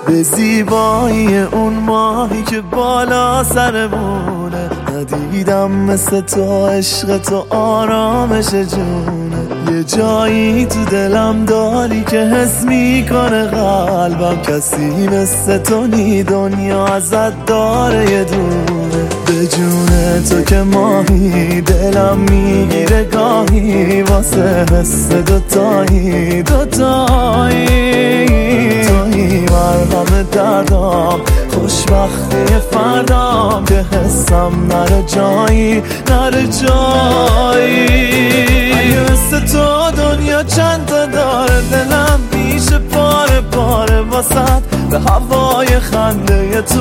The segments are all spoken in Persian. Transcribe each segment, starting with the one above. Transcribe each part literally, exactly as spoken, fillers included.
به زیبایی اون ماهی که بالا سرمونه. ندیدم مثل تو عشق تو آرامش جونه. یه جایی تو دلم داری که حس میکنه قلبم کسی مثل تو نی دنیا ازت داره یه دونه. به جون تو که ماهی دلم میگیره گاهی واسه حس دوتایی دوتایی توی مرهم دردام خوشبختی فردام که حسم نره جایی نره جایی. اگه مثل تو دنیا چند تا داره دلم میشه پاره پاره واسد به هوای خنده تو.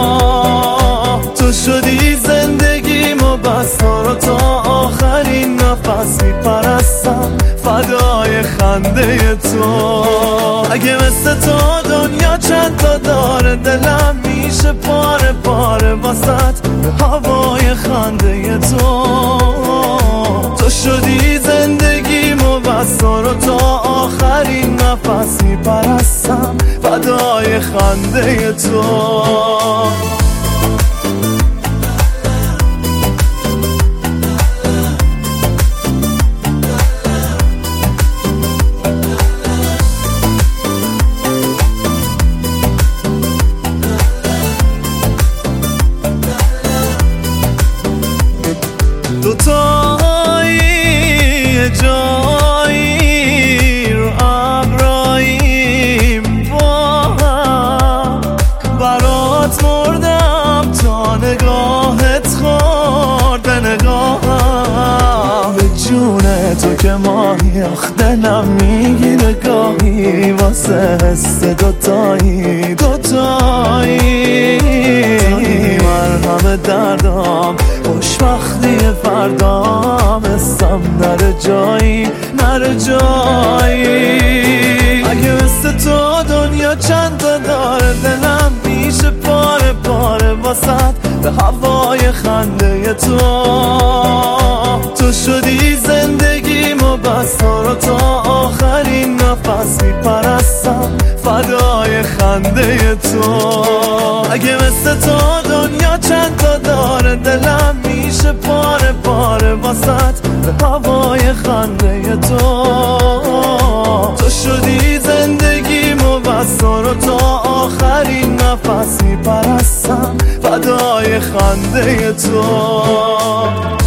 تو شدی زندگیمو بس تو رو تا آخرین نفس میپرستم فدای خنده تو. اگه مثل تو دنیا چند تا داره دلم میشه پاره پاره واسد به هوای خنده تو. تو شدی زندگیمو بس تو رو تا آخرین نفس میپرستم فدای خنده تو. دوتایی جایی رو ابراییم با هم. برات مردم تا نگاهت خورد به نگاهم. به جون تو که ماهی آخ دلم میگیره گاهی واسه حس دوتایی دوتایی مرهم دردام خوشبختی فردام حسم نره جایی نره جایی. اگه مثل تو دنیا چند تا داره دلم میشه پاره پاره واسد به هوای خنده تو. تو شدی زندگیمو بس تو رو تا آخرین نفس میپرستم فدای خنده تو. اگه مثل تو دنیا چند تا داره دلم میشه پاره پاره واسد به هوای خنده تو. تو شدی زندگیمو بس تو رو تا آخرین نفس میپرستم فدای خنده تو.